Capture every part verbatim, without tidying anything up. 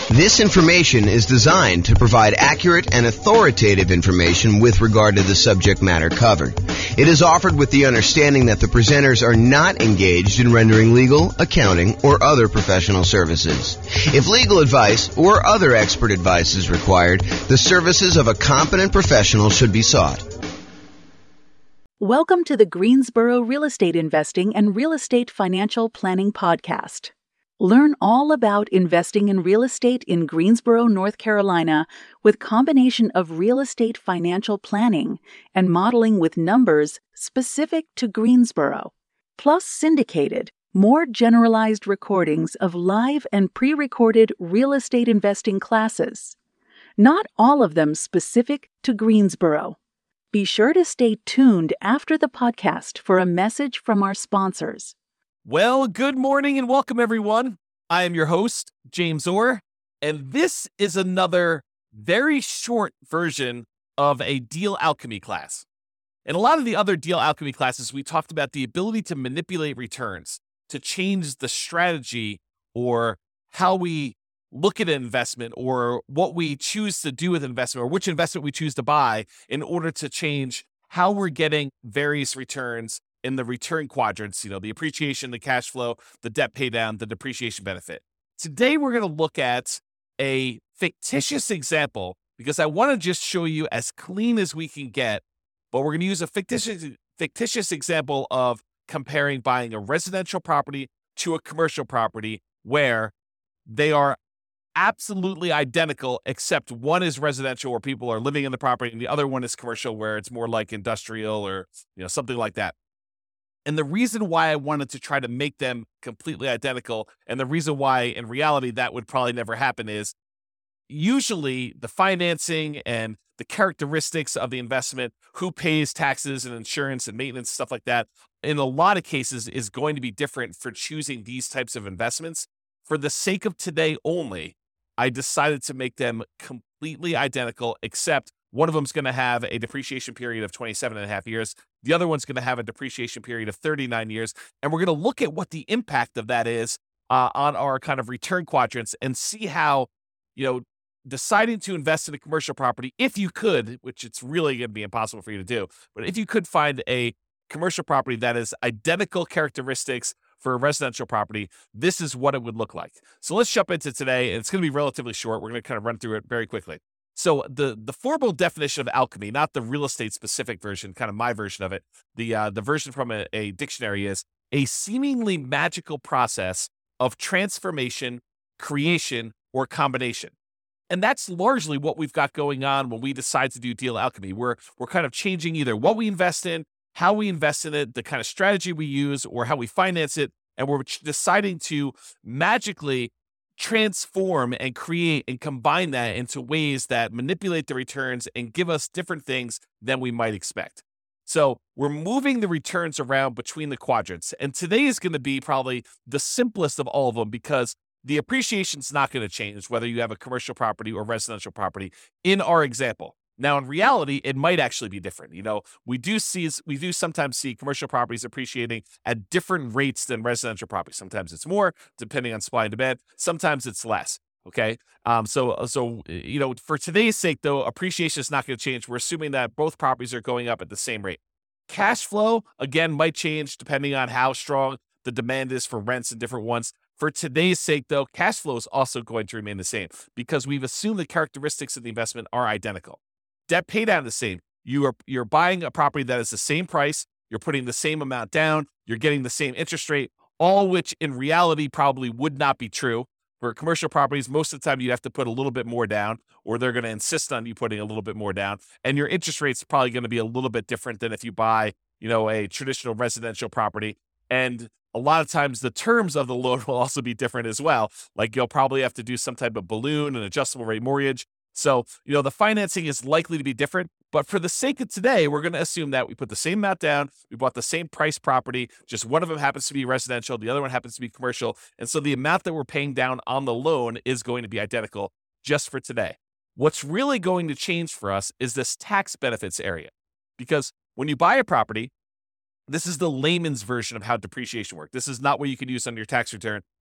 This information is designed to provide accurate and authoritative information with regard to the subject matter covered. It is offered with the understanding that the presenters are not engaged in rendering legal, accounting, or other professional services. If legal advice or other expert advice is required, the services of a competent professional should be sought. Welcome to the Greensboro Real Estate Investing and Real Estate Financial Planning Podcast. Learn all about investing in real estate in Greensboro, North Carolina, with combination of real estate financial planning and modeling with numbers specific to Greensboro, plus syndicated, more generalized recordings of live and pre-recorded real estate investing classes, not all of them specific to Greensboro. Be sure to stay tuned after the podcast for a message from our sponsors. Well, good morning and welcome, everyone. I am your host, James Orr, and this is another very short version of a deal alchemy class. In a lot of the other deal alchemy classes, we talked about the ability to manipulate returns, to change the strategy or how we look at an investment or what we choose to do with investment or which investment we choose to buy in order to change how we're getting various returns in the return quadrants, you know, the appreciation, the cash flow, the debt pay down, the depreciation benefit. Today, we're going to look at a fictitious example because I want to just show you as clean as we can get, but we're going to use a fictitious, fictitious example of comparing buying a residential property to a commercial property where they are absolutely identical, except one is residential where people are living in the property and the other one is commercial where it's more like industrial or, you know, something like that. And the reason why I wanted to try to make them completely identical, and the reason why in reality that would probably never happen, is usually the financing and the characteristics of the investment, who pays taxes and insurance and maintenance, stuff like that, in a lot of cases is going to be different for choosing these types of investments. For the sake of today only, I decided to make them completely identical, except one of them is going to have a depreciation period of twenty-seven and a half years. The other one's going to have a depreciation period of thirty-nine years. And we're going to look at what the impact of that is uh, on our kind of return quadrants and see how, you know, deciding to invest in a commercial property, if you could, which it's really going to be impossible for you to do, but if you could find a commercial property that is identical characteristics for a residential property, this is what it would look like. So let's jump into today. And it's going to be relatively short. We're going to kind of run through it very quickly. So the the formal definition of alchemy, not the real estate specific version, kind of my version of it, the uh, the version from a, a dictionary is a seemingly magical process of transformation, creation, or combination. And that's largely what we've got going on when we decide to do deal alchemy. We're we're kind of changing either what we invest in, how we invest in it, the kind of strategy we use, or how we finance it, and we're deciding to magically transform and create and combine that into ways that manipulate the returns and give us different things than we might expect. So we're moving the returns around between the quadrants. And today is going to be probably the simplest of all of them because the appreciation is not going to change whether you have a commercial property or residential property in our example. Now, in reality, it might actually be different. You know, we do see, we do sometimes see commercial properties appreciating at different rates than residential properties. Sometimes it's more, depending on supply and demand. Sometimes it's less. Okay. Um, so, so, you know, for today's sake, though, appreciation is not going to change. We're assuming that both properties are going up at the same rate. Cash flow, again, might change depending on how strong the demand is for rents in different ones. For today's sake, though, cash flow is also going to remain the same because we've assumed the characteristics of the investment are identical. Debt pay down the same. You are you're buying a property that is the same price. You're putting the same amount down. You're getting the same interest rate, all which in reality probably would not be true. For commercial properties, most of the time you have to put a little bit more down, or they're going to insist on you putting a little bit more down. And your interest rate's probably going to be a little bit different than if you buy, you know, a traditional residential property. And a lot of times the terms of the loan will also be different as well. Like you'll probably have to do some type of balloon, an adjustable rate mortgage. So, you know, the financing is likely to be different, but for the sake of today, we're going to assume that we put the same amount down, we bought the same price property, just one of them happens to be residential, the other one happens to be commercial, and so the amount that we're paying down on the loan is going to be identical just for today. What's really going to change for us is this tax benefits area, because when you buy a property, this is the layman's version of how depreciation works. This is not what you can use on your tax return.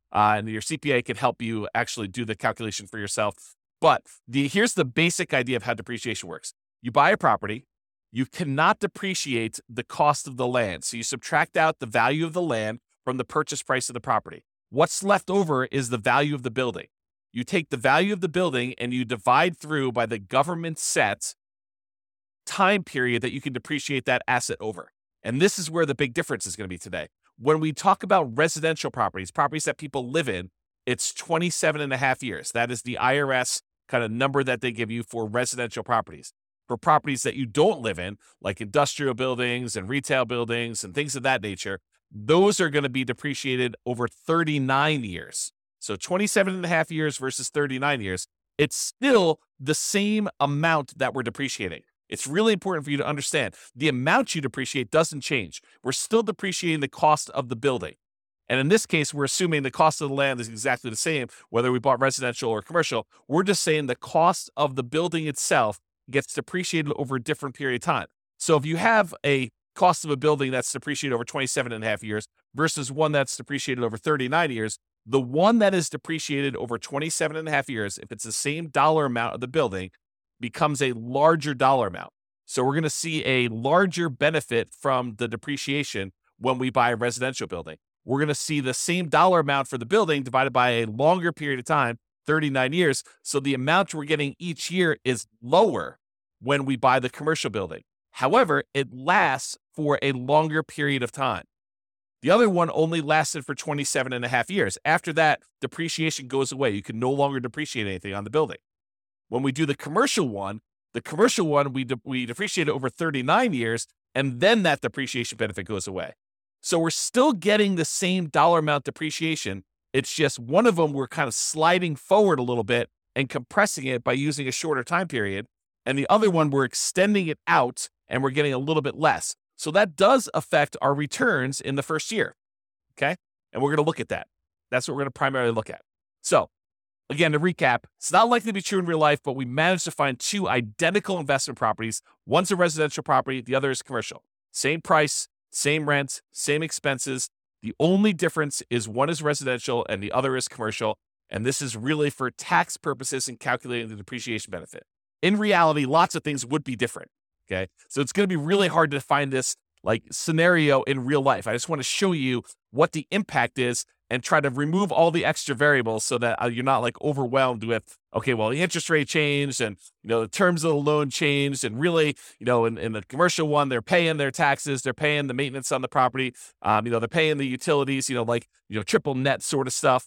uh, and your C P A can help you actually do the calculation for yourself. But the here's the basic idea of how depreciation works. You buy a property, you cannot depreciate the cost of the land. So you subtract out the value of the land from the purchase price of the property. What's left over is the value of the building. You take the value of the building and you divide through by the government set time period that you can depreciate that asset over. And this is where the big difference is going to be today. When we talk about residential properties, properties that people live in, it's twenty-seven and a half years. That is the I R S kind of number that they give you for residential properties. For properties that you don't live in, like industrial buildings and retail buildings and things of that nature, those are going to be depreciated over thirty-nine years. So twenty-seven and a half years versus thirty-nine years, it's still the same amount that we're depreciating. It's really important for you to understand the amount you depreciate doesn't change. We're still depreciating the cost of the building. And in this case, we're assuming the cost of the land is exactly the same, whether we bought residential or commercial. We're just saying the cost of the building itself gets depreciated over a different period of time. So if you have a cost of a building that's depreciated over twenty-seven and a half years versus one that's depreciated over thirty-nine years, the one that is depreciated over twenty-seven and a half years, if it's the same dollar amount of the building, becomes a larger dollar amount. So we're going to see a larger benefit from the depreciation when we buy a residential building. We're going to see the same dollar amount for the building divided by a longer period of time, thirty-nine years. So the amount we're getting each year is lower when we buy the commercial building. However, it lasts for a longer period of time. The other one only lasted for twenty-seven and a half years. After that, depreciation goes away. You can no longer depreciate anything on the building. When we do the commercial one, the commercial one, we, de- we depreciate it over thirty-nine years, and then that depreciation benefit goes away. So we're still getting the same dollar amount depreciation. It's just one of them we're kind of sliding forward a little bit and compressing it by using a shorter time period. And the other one, we're extending it out and we're getting a little bit less. So that does affect our returns in the first year, okay? And we're going to look at that. That's what we're going to primarily look at. So again, to recap, it's not likely to be true in real life, but we managed to find two identical investment properties. One's a residential property, the other is commercial. Same price, same rent, same expenses. The only difference is one is residential and the other is commercial. And this is really for tax purposes and calculating the depreciation benefit. In reality, lots of things would be different, okay? So it's going to be really hard to find this like scenario in real life. I just want to show you what the impact is and try to remove all the extra variables so that uh, you're not like overwhelmed with, okay, well, the interest rate changed and, you know, the terms of the loan changed. And really, you know, in, in the commercial one, they're paying their taxes, they're paying the maintenance on the property, um, you know, they're paying the utilities, you know, like, you know, triple net sort of stuff.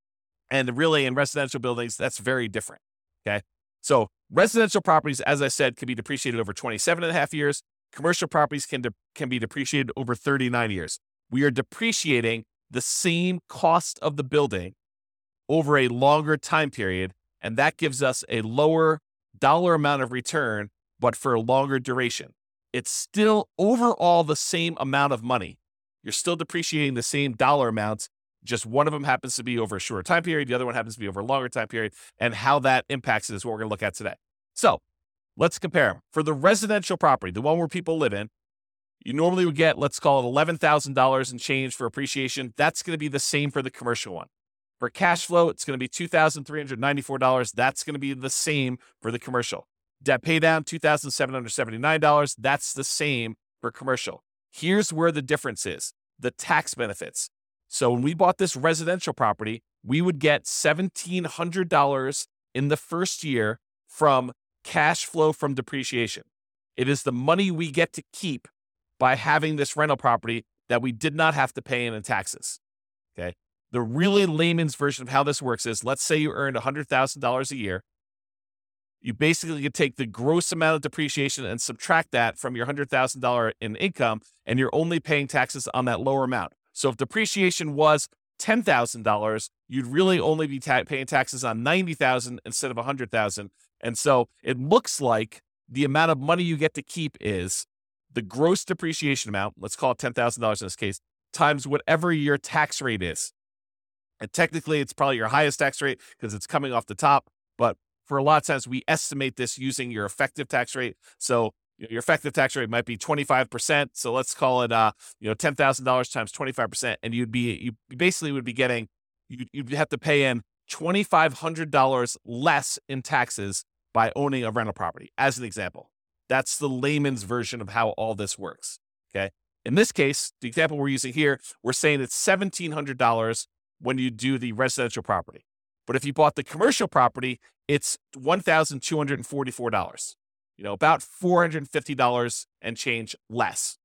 And really in residential buildings, that's very different, okay? So residential properties, as I said, can be depreciated over twenty-seven and a half years. Commercial properties can, de- can be depreciated over thirty-nine years. We are depreciating the same cost of the building over a longer time period, and that gives us a lower dollar amount of return, but for a longer duration. It's still overall the same amount of money. You're still depreciating the same dollar amounts, just one of them happens to be over a shorter time period, the other one happens to be over a longer time period, and how that impacts it is what we're going to look at today. So let's compare them. For the residential property, the one where people live in, you normally would get, let's call it eleven thousand dollars in change for appreciation. That's going to be the same for the commercial one. For cash flow, it's going to be two thousand three hundred ninety-four dollars. That's going to be the same for the commercial. Debt pay down, two thousand seven hundred seventy-nine dollars. That's the same for commercial. Here's where the difference is, the tax benefits. So when we bought this residential property, we would get one thousand seven hundred dollars in the first year from cash flow from depreciation. It is the money we get to keep by having this rental property that we did not have to pay in in taxes, okay? The really layman's version of how this works is, let's say you earned one hundred thousand dollars a year. You basically could take the gross amount of depreciation and subtract that from your one hundred thousand dollars in income, and you're only paying taxes on that lower amount. So if depreciation was ten thousand dollars, you'd really only be ta- paying taxes on ninety thousand dollars instead of one hundred thousand dollars. And so it looks like the amount of money you get to keep is the gross depreciation amount, let's call it ten thousand dollars in this case, times whatever your tax rate is. And technically, it's probably your highest tax rate because it's coming off the top. But for a lot of times, we estimate this using your effective tax rate. So your effective tax rate might be twenty-five percent. So let's call it, uh, you know, ten thousand dollars times twenty-five percent. And you'd be, you basically would be getting you, you'd have to pay in two thousand five hundred dollars less in taxes by owning a rental property, as an example. That's the layman's version of how all this works, okay? In this case, the example we're using here, we're saying it's one thousand seven hundred dollars when you do the residential property. But if you bought the commercial property, it's one thousand two hundred forty-four dollars, you know, about four hundred fifty dollars and change less,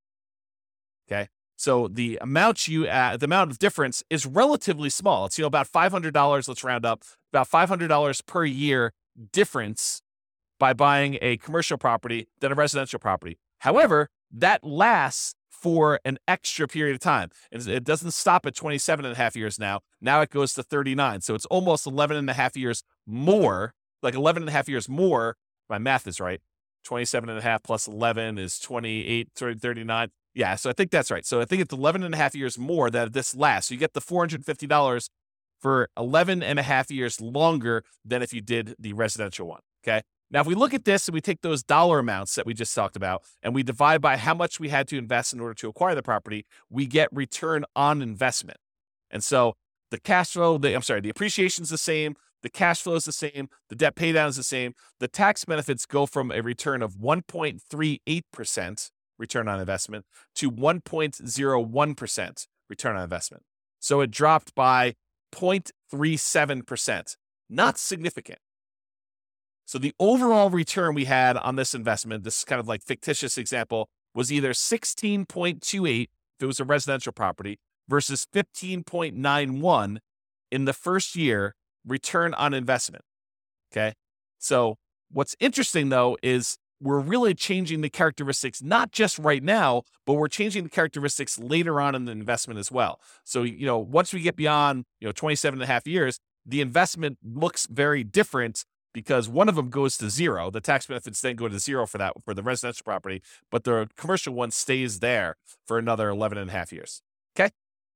okay? So the amount you add, the amount of difference is relatively small. It's, you know, about five hundred dollars, let's round up, about five hundred dollars per year difference by buying a commercial property than a residential property. However, that lasts for an extra period of time. And it doesn't stop at twenty-seven and a half years now. Now it goes to thirty-nine. So it's almost eleven and a half years more, like eleven and a half years more. My math is right. twenty-seven and a half plus eleven is twenty-eight, thirty-nine. Yeah, so I think that's right. So I think it's eleven and a half years more that this lasts. So you get the four hundred fifty dollars for eleven and a half years longer than if you did the residential one, okay? Now, if we look at this and we take those dollar amounts that we just talked about and we divide by how much we had to invest in order to acquire the property, we get return on investment. And so the cash flow, the, I'm sorry, the appreciation is the same, the cash flow is the same, the debt pay down is the same. The tax benefits go from a return of one point three eight percent return on investment to one point zero one percent return on investment. So it dropped by zero point three seven percent. Not significant. So the overall return we had on this investment, this kind of like fictitious example, was either sixteen point two eight if it was a residential property versus fifteen point nine one in the first year return on investment. Okay. So what's interesting though is we're really changing the characteristics, not just right now, but we're changing the characteristics later on in the investment as well. So, you know, once we get beyond, you know, twenty-seven and a half years, the investment looks very different because one of them goes to zero. The tax benefits then go to zero for that, for the residential property, but the commercial one stays there for another eleven and a half years. Okay.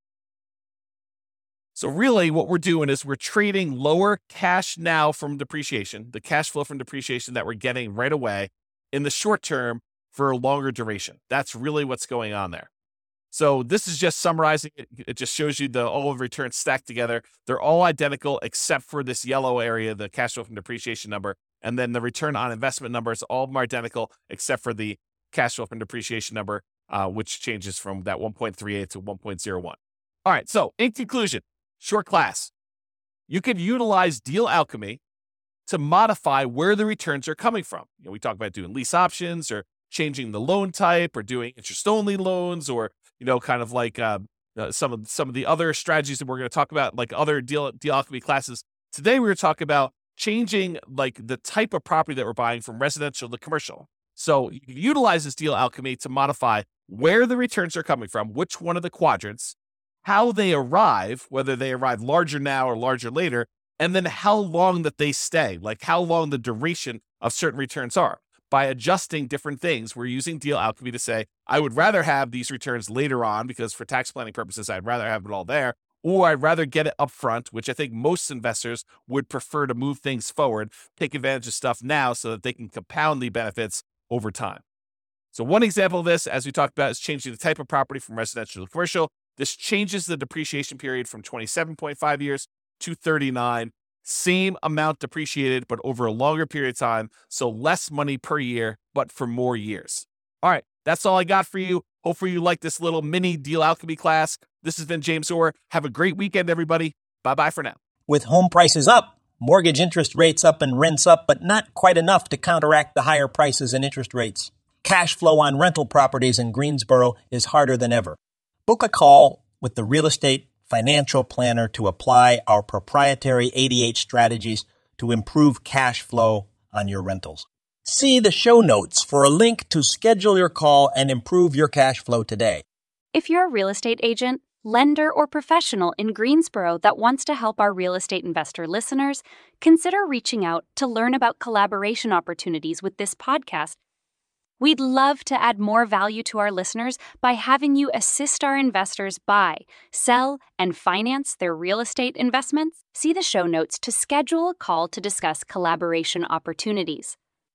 So really what we're doing is we're trading lower cash now from depreciation, the cash flow from depreciation that we're getting right away in the short term for a longer duration. That's really what's going on there. So this is just summarizing it. It just shows you the all of returns stacked together. They're all identical except for this yellow area, the cash flow from depreciation number. And then the return on investment numbers, all of them are identical except for the cash flow from depreciation number, uh, which changes from that one point three eight to one point zero one. All right, so in conclusion, short class, you could utilize deal alchemy to modify where the returns are coming from. You know, we talk about doing lease options or changing the loan type or doing interest-only loans or, you know, kind of like uh, uh, some of some of the other strategies that we're going to talk about, like other deal, deal alchemy classes. Today, we're going to talk about changing like the type of property that we're buying from residential to commercial. So you can utilize this deal alchemy to modify where the returns are coming from, which one of the quadrants, how they arrive, whether they arrive larger now or larger later, and then how long that they stay, like how long the duration of certain returns are. By adjusting different things, we're using deal alchemy to say, I would rather have these returns later on because for tax planning purposes, I'd rather have it all there, or I'd rather get it up front, which I think most investors would prefer to move things forward, take advantage of stuff now so that they can compound the benefits over time. So one example of this, as we talked about, is changing the type of property from residential to commercial. This changes the depreciation period from twenty-seven point five years to thirty-nine. Same amount depreciated, but over a longer period of time. So less money per year, but for more years. All right, that's all I got for you. Hopefully you like this little mini deal alchemy class. This has been James Orr. Have a great weekend, everybody. Bye-bye for now. With home prices up, mortgage interest rates up, and rents up, but not quite enough to counteract the higher prices and interest rates. Cash flow on rental properties in Greensboro is harder than ever. Book a call with the Real Estate Financial Planner to apply our proprietary eighty-eight strategies to improve cash flow on your rentals. See the show notes for a link to schedule your call and improve your cash flow today. If you're a real estate agent, lender, or professional in Greensboro that wants to help our real estate investor listeners, consider reaching out to learn about collaboration opportunities with this podcast. We'd love to add more value to our listeners by having you assist our investors buy, sell, and finance their real estate investments. See the show notes to schedule a call to discuss collaboration opportunities.